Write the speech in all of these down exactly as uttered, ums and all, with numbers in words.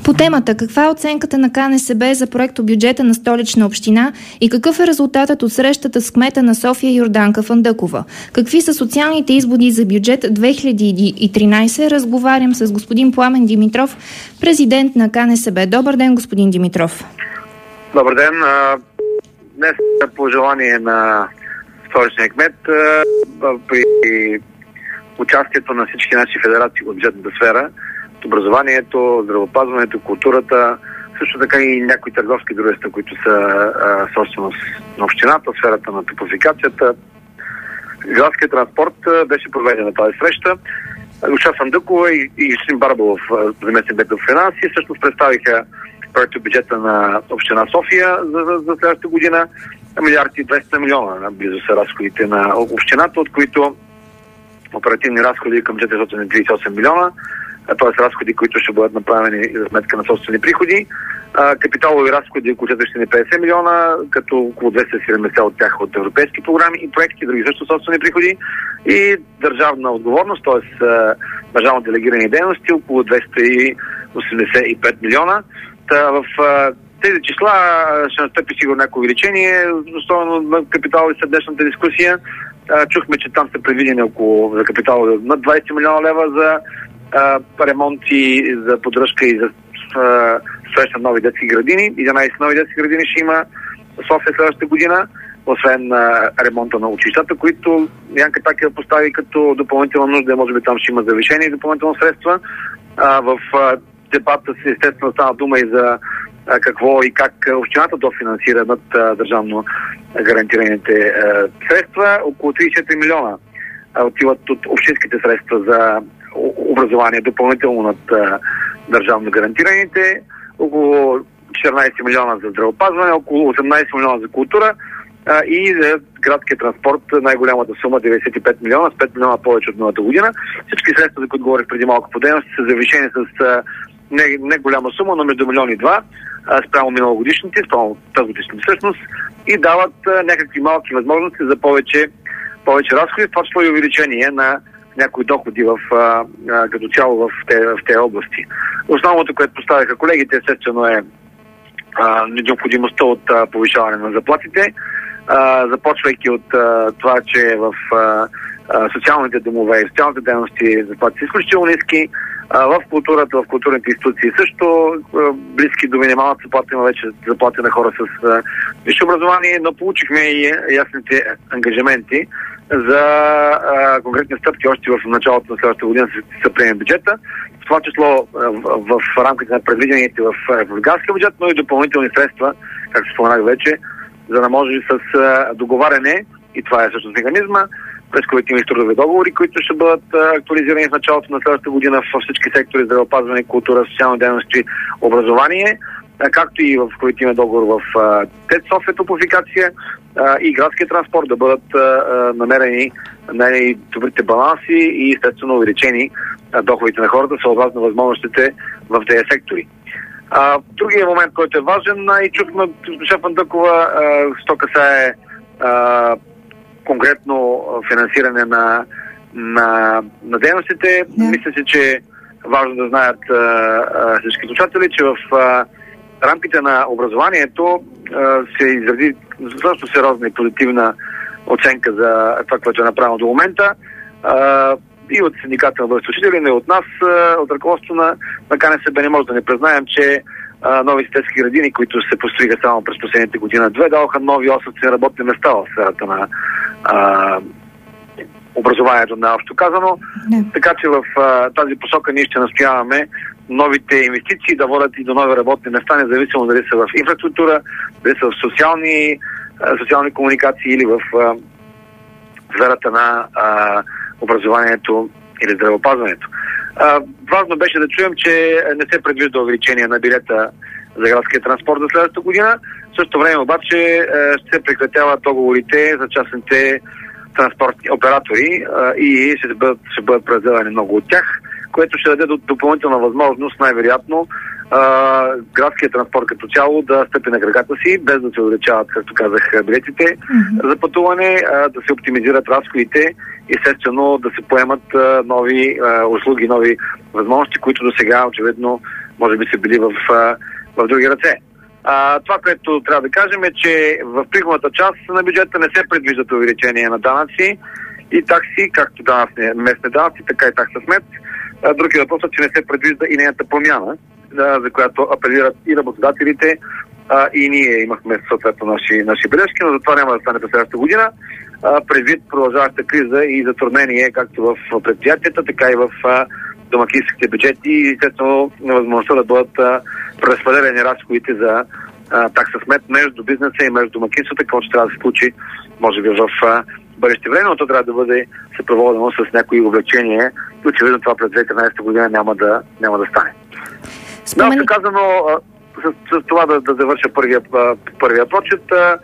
По темата, каква е оценката на КНСБ за проектобюджета на Столична община и какъв е резултатът от срещата с кмета на София Йорданка Фандъкова? Какви са социалните изводи за бюджет две хиляди и тринадесета? Разговарям с господин Пламен Димитров, президент на КНСБ. Добър ден, господин Димитров. Добър ден. Днес по желание на столичния кмет при участието на всички наши федерации от бюджетната сфера, образованието, здравеопазването, културата, също така и някои търговски дружества, които са а, собственост на общината, сферата на топофикацията. Градският транспорт а, беше проведена тази среща. Луша Фандъкова и, и Юсин Барбалов, заместник бедов финанси, всъщност представиха проекто бюджета на община София за, за, за следващата година. Милиард и двеста милиона близо са разходите на общината, от които оперативни разходи към четиристотин тридесет и осем милиона, т.е. разходи, които ще бъдат направени за сметка на собствени приходи. Капиталови разходи около четиристотин и петдесет милиона, като около двеста и седемдесет от тях от европейски програми и проекти, други също собствени приходи. И държавна отговорност, т.е. държавно делегирани дейности, около двеста и осемдесет и пет милиона. Та в тези числа ще настъпи сигурно някакво увеличение, особено на капиталови след днешната дискусия. Чухме, че там са предвидени около за капиталови над двадесет милиона лева за ремонти, за поддръжка и за строеж на нови детски градини. единадесет нови детски градини ще има в София следващата година, освен а, ремонта на училищата, които Янка Такева постави като допълнителна нужда, може би там ще има завишени допълнително средства. А, в а, дебата си естествено стана дума и за а, какво и как общината дофинансира над а, държавно гарантираните а, средства. Около тридесет и четири милиона а, отиват от общинските средства за образование допълнително над а, държавно гарантираните, около четиринадесет милиона за здравеопазване, около осемнадесет милиона за култура а, и за градския транспорт най-голямата сума деветдесет и пет милиона, с пет милиона повече от миналата година. Всички средства, за които говорих преди малко по дейности, са завишени с а, не, не голяма сума, но между милион и два а, спрямо миналогодишните, спрямо тази годишните всъщност, и дават а, някакви малки възможности за повече, повече разходи, това число и увеличение на някои доходи в, а, а, като цяло в тези в те области. Основното, което поставиха колегите, естествено е а, необходимостта от а, повишаване на заплатите, а, започвайки от а, това, че в а, а, социалните домове и социалните дейности заплати са изключително ниски, а, в културата, в културните институции също а, близки до минималната заплата има вече заплати на хора с а, висше образование, но получихме и ясните ангажименти за а, конкретни стъпки още в началото на следващата година се приеме бюджета. В това число а, в, в рамките на предвидените в републиканския бюджет, но и допълнителни средства, както споменах вече, за да може с а, договаряне, и това е всъщност механизма, през колективни трудови договори, които ще бъдат а, актуализирани в началото на следващата година във всички сектори: здравеопазване, култура, социални дейности, образование, както и в колективен договор в ТЕЦ София топофикация а, и градския транспорт, да бъдат а, намерени най-добрите баланси и естествено увеличени а, доходите на хората съобразно възможностите в тези сектори. А, другия момент, който е важен, и чухме госпожа Фандъкова, що касае а, конкретно финансиране на, на, на дейностите. Yeah. Мисля си, че е важно да знаят а, а, всички слушатели, че в а, рамките на образованието а, се изрази също сериозна и позитивна оценка за това, което е направено до момента. А, и от синдиката на бъдещи учители, но и от нас, а, от ръководството на, на КНСБ, не може да не признаем, че а, новите детски градини, които се построиха само през последните година-две, даваха нови осемстотин работни места в сферата на а, образованието, на общо казано. Не. Така че в а, тази посока ние ще настояваме новите инвестиции да водят и до нови работни места, независимо дали са в инфраструктура, дали са в социални, а, социални комуникации или в а, сферата на а, образованието или здравеопазването. А, важно беше да чуем, че не се предвижда увеличение на билета за градския транспорт за следващата година. В същото време обаче ще се прекратяват договорите за частните транспортни оператори а, и ще бъдат, ще бъдат преразделени много от тях, което ще даде допълнителна възможност, най-вероятно, а, градския транспорт като цяло да стъпи на краката си, без да се увеличават, както казах, билетите mm-hmm. за пътуване, а, да се оптимизират разходите, естествено да се поемат а, нови а, услуги, нови възможности, които до сега очевидно може би са били в, в други ръце. А, това, което трябва да кажем е, че в приходната част на бюджета не се предвиждат увеличение на данъци и такси, както данъци, местни данъци, така и такса смет. Други въпрос е, че не се предвижда и нейната промяна, за която апелират и работодателите, а, и ние имахме съответно наши, наши бележки, но за това няма да стане през следващата година. А, предвид продължаваща криза и затруднение както в предприятията, така и в а, домакинските бюджети и естествено невъзможността да бъдат а, преразпределени разходите за а, такса смет между бизнеса и между домакинствата, какво ще трябва да се случи, може би в а, бъдеще време, но то трябва да бъде съпроводено с някои облегчения и очевидно това през две хиляди и тринадесета година няма да, няма да стане. Спомен... Да, казано, с, с това да, да завърша първия, първия прочет, а,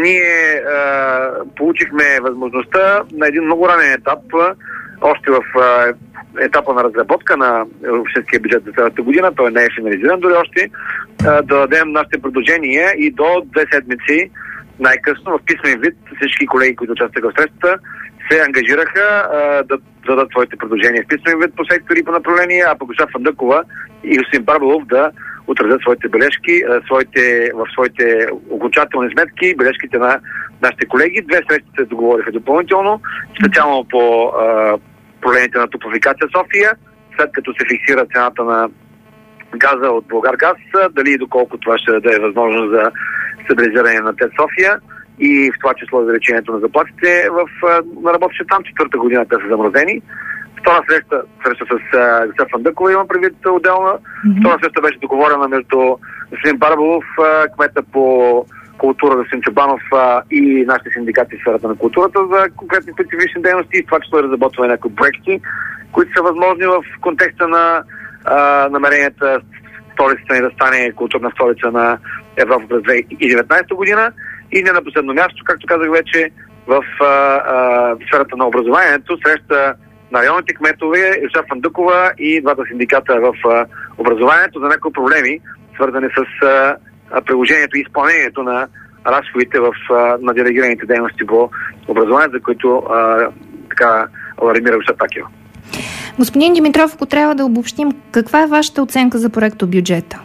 ние а, получихме възможността на един много ранен етап, а, още в а, етапа на разработка на общинския бюджет за следващата година, той не е финализиран дори още, а, да дадем нашите предложения и до две седмици най-късно в писмен вид всички колеги, които участваха в срещата, се ангажираха а, да дадат своите предложения в писмен вид по сектори и по направления, а пък госпожа Фандъкова и господин Барбалов да отразят своите бележки а, своите, в своите окончателни сметки, бележките на нашите колеги. Две срещи се договориха допълнително, специално по а, проблемите на Топлофикация София, след като се фиксира цената на газа от Булгаргаз, дали и доколко това ще даде възможност за стабилизиране на ТЕЦ София и в това число увеличението на заплатите в, на работещите там. Четвърта година те са замразени. Втора среща, среща с Г. Фандъкова има предвид отделна. Mm-hmm. Втора среща беше договорена между господин Барбалов, кмета по култура господин Чобанов и нашите синдикати в сферата на културата за конкретни специфични дейности и в това число е разработване на някои проекти, които са възможни в контекста на а, намеренията столицата ни да стане културна столица на Европа през две хиляди и деветнадесета година. И не на последно място, както казах вече, в а, а, сферата на образованието, среща на районните кметове, Илша Фандъкова и двата синдиката в а, образованието за някои проблеми, свързани с а, приложението и изпълнението на разходите в, а, на делегираните дейности по образованието, за които а, така алармира Илша Такева. Господин Димитров, ако трябва да обобщим, каква е вашата оценка за проекто бюджета?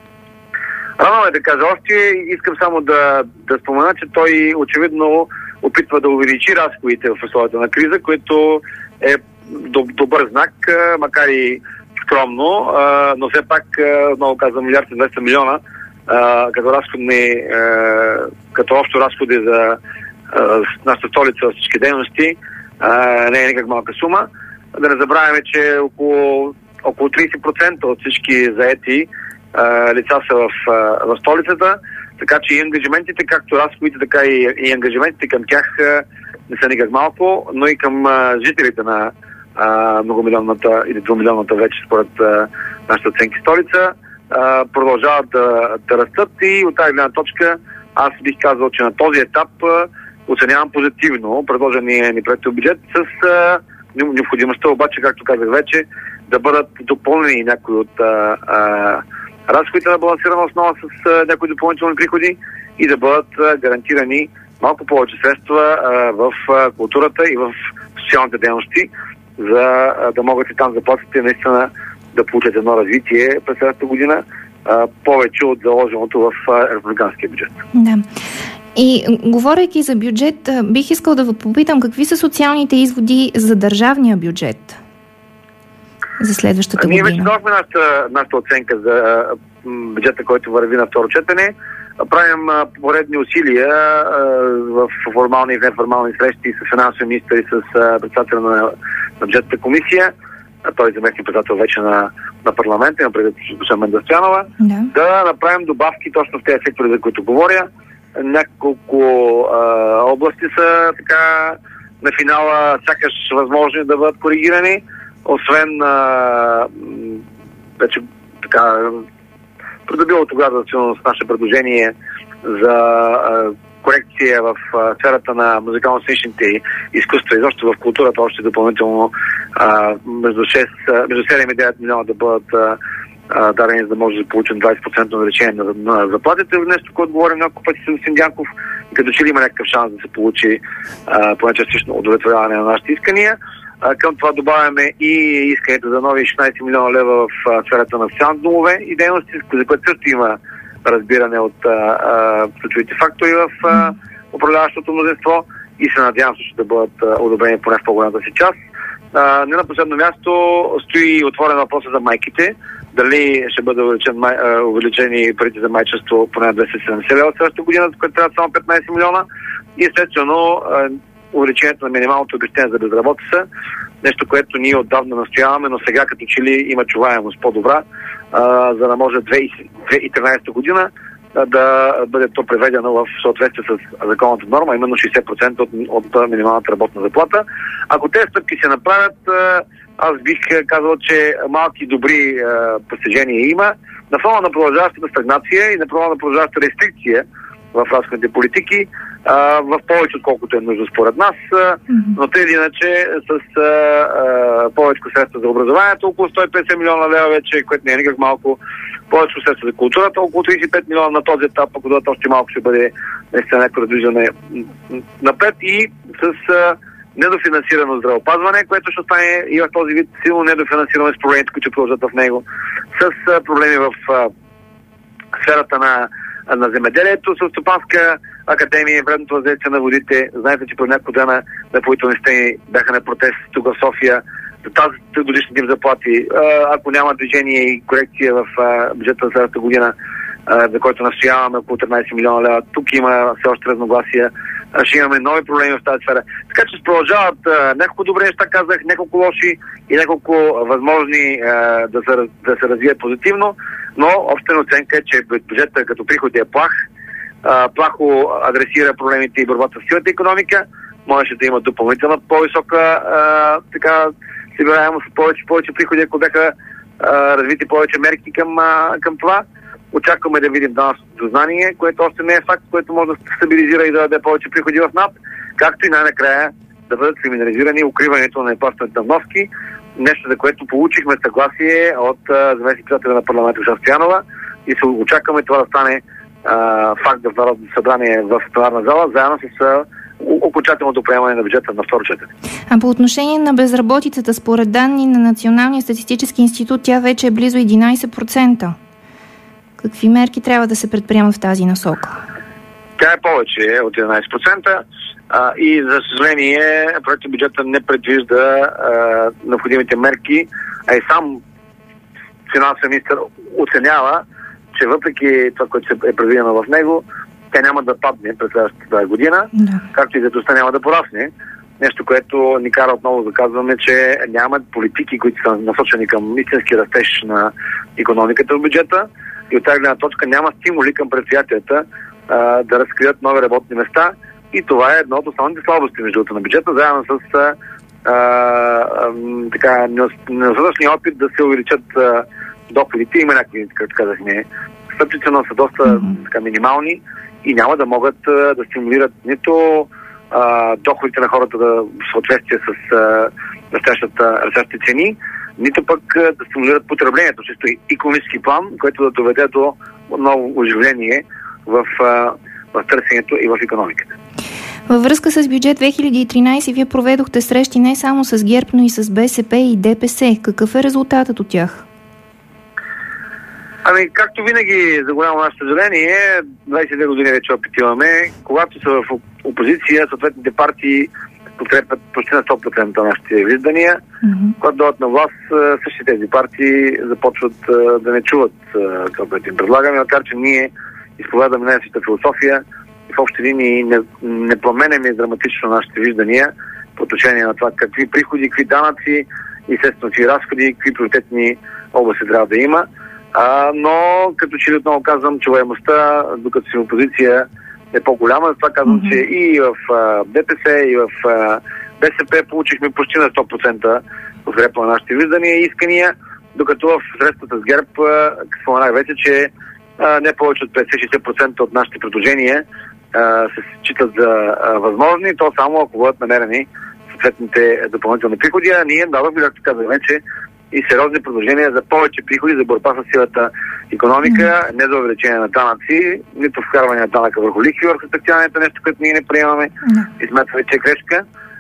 Рано е да кажа още. Искам само да, да спомена, че той очевидно опитва да увеличи разходите в условията на криза, което е добър знак, макар и скромно, но все пак, много казвам, милиард и двеста милиона като разходни, като общо разходи за нашата столица във всички дейности, не е никак малка сума. Да не забравяме, че около, около тридесет процента от всички заети Uh, лица са в, uh, в столицата, така че и ангажиментите, както разходите, така и, и ангажиментите към тях uh, не са никак малко, но и към uh, жителите на uh, многомилионната или двумилионната вече според uh, нашите оценки столица uh, продължават да, да растат и от тази гледна точка аз бих казал, че на този етап uh, оценявам позитивно предложения ни проектен бюджет с uh, необходимостта обаче, както казах вече, да бъдат допълнени някои от uh, uh, разходите на балансирана основа с а, някои допълнителни приходи и да бъдат а, гарантирани малко повече средства а, в а, културата и в социалните дейности, за а, да могат и там заплатите наистина да получат едно развитие през следващата година, а, повече от заложеното в а, републиканския бюджет. Да. И говорейки за бюджет, бих искал да ви попитам какви са социалните изводи за държавния бюджет за следващата Ние година. Ние вече дадохме нашата, нашата оценка за бюджета, който върви на второ четене. Правим поредни усилия в формални и неформални срещи с финансови министър и с председателя на, на бюджетната комисия. Той е заместник председател вече на, на парламента, на председател Менда Стоянова. Да. да направим добавки точно в тези сектори, за които говоря. Няколко а, области са така на финала сякаш възможни да бъдат коригирани. Освен а, вече така придобилото градациално с наше предложение за а, корекция в а, сферата на музикално-сценичните изкуства и защо в културата още допълнително а, между, шест, а, между седем и девет милиона да бъдат а, а, дадени, за да може да получим двадесет процента увеличение на, на заплатите. Нещо, което говорим няколко пъти с господин Дянков, като че ли има някакъв шанс да се получи а, поне частично удовлетворяване на нашите искания. А, към това добавяме и искането за нови шестнайсет милиона лева в а, сферата на социални домове и дейности, за което също има разбиране от а, а, ключовите фактори в а, управляващото мнозинство и се надявам също да бъдат а, одобрени поне в по-голямата си част. А, не на последно място стои отворен въпроса за майките. Дали ще бъде увеличен, май, а, увеличени парите за майчество поне двеста и седемдесет лева следващата година, което трябва само петнайсет милиона. И естествено увеличението на минималното обезщетение за безработица, нещо, което ние отдавна настояваме, но сега като че ли има чуваемост по-добра, а, за да може две хиляди и тринайсета година а, да бъде то преведено в съответствие с законната норма, именно шейсет процента от, от минималната работна заплата. Ако тези стъпки се направят, а, аз бих казал, че малки добри а, постижения има. На фона на продължаващата стагнация и на фона на продължаващата рестрикция в разходните политики, а, в повече отколкото е нужно според нас, а, mm-hmm. но тъй или иначе с а, а, повече средства за образованието, около сто и петдесет милиона лева вече, което не е никак малко, повече средства за културата, около трийсет и пет милиона на този етап, ако дадат още малко ще бъде наистина някакво раздвижване напред и с а, недофинансирано здравеопазване, което ще стане и в този вид силно недофинансирано с проблемите, които продължат в него, с а, проблеми в а, сферата на на земеделието, с Стопанска академия, вредното въздействие на водите. Знаете, че преди няколко дена напоителни стени бяха на протест тук в София. Тази годишните им заплати, ако няма движение и корекция в бюджета за следващата година, за който настояваме около тринайсет милиона лева, тук има все още разногласия. Ще имаме нови проблеми в тази сфера. Така че продължават няколко добри неща, казах, няколко лоши и няколко възможни да се, да се развият позитивно, но общата оценка е, че бюджетът като приходи е плах, плахо адресира проблемите и борбата с силната икономика, можеше да има допълнителна по-висока така събираемост, повече, повече приходи, ако бяха развити повече мерки към, към това. Очакваме да видим данъчното знание, което още не е факт, което може да се стабилизира и да даде повече приходи в НАП, както и най-накрая да бъдат криминализирани укриването на неплащането на вноски, нещо за което получихме съгласие от заместник-председателя на парламента Ружа Стоянова и се очакваме това да стане а, факт в Народното събрание в пленарна зала, заедно с а, окончателното приемане на бюджета на второ четене. А по отношение на безработицата, според данни на Националния статистически институт, тя вече е близо единайсет процента. Какви мерки трябва да се предприемат в тази насока? Тя е повече от единайсет процента а, и за съжаление проектът бюджета не предвижда а, необходимите мерки, а и сам финансовия министър оценява, че въпреки това, което е предвидено в него, тя няма да падне през следващата година, да. Както и заетостта няма да порасне. Нещо, което ни кара отново да казваме, че няма политики, които са насочени към истински растеж на икономиката в бюджета. И от тази гледна точка няма стимули към предприятията а, да разкрият нови работни места. И това е едно от основните слабости между на бюджета, заедно с а, а, така недостатъчния опит да се увеличат а, доходите. Има някакви, както казахме, стъпчици, но са доста mm-hmm. така, минимални и няма да могат а, да стимулират нито а, доходите на хората да, в съответствие с растящите цени, нито пък да стимулират потреблението, чисто икономически план, което да доведе до ново оживление в, в търсенето и в икономиката. Във връзка с бюджет две хиляди и тринайсета вие проведохте срещи не само с ГЕРБ, но и с БСП и ДПС. Какъв е резултатът от тях? Ами, както винаги, за голямо наше съжаление, двайсет и две години вече опит имаме. Когато са в опозиция, съответните партии подкрепят почти на сто процента нашите виждания. Mm-hmm. Когато дойдат на власт, същите тези партии започват да не чуват това, което им предлагаме, макар че ние изповядаме нашата философия и в общи линии не, не променяме драматично нашите виждания по отношение на това какви приходи, какви данъци и естествено какви разходи, какви приоритетни области трябва да има. А, но като че ли отново казвам, чуваемостта, докато си в опозиция, е по-голяма. Затова казвам, mm-hmm. че и в а, ДПС, и в а, БСП получихме почти на сто процента подкрепа на нашите виждания и искания, докато в средствата с ГЕРБ, споменах вече, че а, не повече от петдесет до шейсет процента от нашите предложения а, се считат за а, възможни, то само ако бъдат намерени съответните допълнителни приходи. А ние дадохме, както казах вече, и сериозни предложения за повече приходи за борба с силата икономика, mm-hmm. не за увеличение на данъци, нито вкарване на данъка върху лихви, върху специалните, нещо, което ние не приемаме mm-hmm. и смятаме, че е грешка,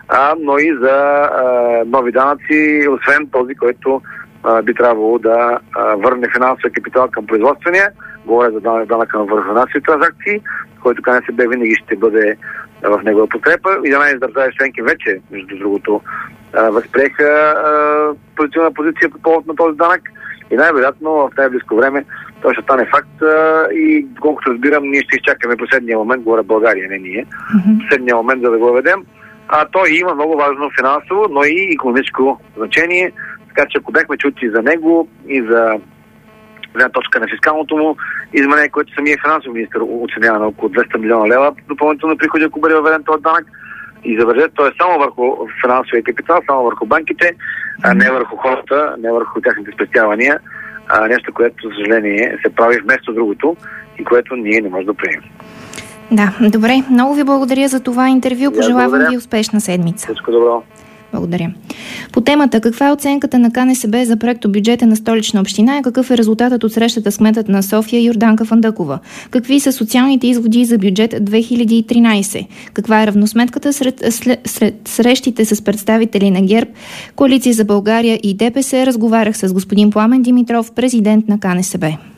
а, но и за а, нови данъци, освен този, който а, би трябвало да а, върне финансовия капитал към производствения. Говоря за данъка на върху финансови транзакции, който КНСБ винаги ще бъде в негова подкрепа. единайсет държави членки вече, между другото, възприеха позитивна позиция по повод на този данък и най-вероятно в най-близко време той ще стане факт и колкото разбирам, ние ще изчакаме последния момент, говоря България, не ние, mm-hmm. последния момент за да го ведем. А той има много важно финансово, но и икономическо значение, така че ако бяхме чути за него и за една точка на фискалното му изменение, което самия финансов министър оценява на около двеста милиона лева допълнително приходи, ако бъде въведен този данък. И забележете, той е само върху финансовия капитал, само върху банките, а не върху хората, не върху тяхните спестявания. А, нещо, което, за съжаление, се прави вместо другото и което ние не можем да приемем. Да, добре. Много ви благодаря за това интервю. Пожелавам ви успешна седмица. Всичко добро. Благодаря. По темата, каква е оценката на КНСБ за проектобюджета на Столична община и какъв е резултатът от срещата с кметът на София Йорданка Фандъкова? Какви са социалните изводи за бюджет две хиляди и тринайсет? Каква е равносметката сред, след, сред срещите с представители на ГЕРБ, Коалиция за България и ДПС? Разговарях с господин Пламен Димитров, президент на КНСБ.